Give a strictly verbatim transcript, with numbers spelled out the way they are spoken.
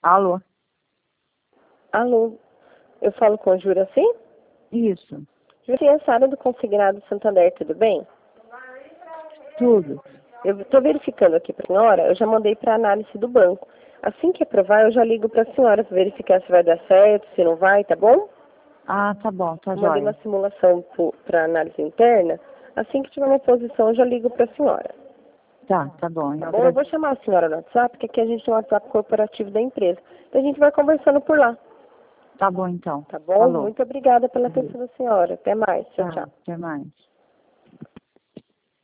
Alô? Alô, eu falo com a Jura, sim? Isso, Jura, é a Sara do Consignado Santander, tudo bem? tudo. Eu estou verificando aqui para a senhora, eu já mandei para análise do banco. Assim que aprovar, eu já ligo para a senhora para verificar se vai dar certo, se não vai, tá bom? Ah, tá bom, tá Eu mandei uma jóia. simulação para análise interna. Assim que tiver uma posição, eu já ligo para a senhora. Tá, tá bom. Eu Tá bom? Eu vou agradeço. chamar a senhora no WhatsApp, porque aqui a gente tem um WhatsApp corporativo da empresa. Então a gente vai conversando por lá. Tá bom, então. Tá bom? Falou. Muito obrigada pela Adeus. atenção da senhora. Até mais. Tchau, Tá, tchau. até mais.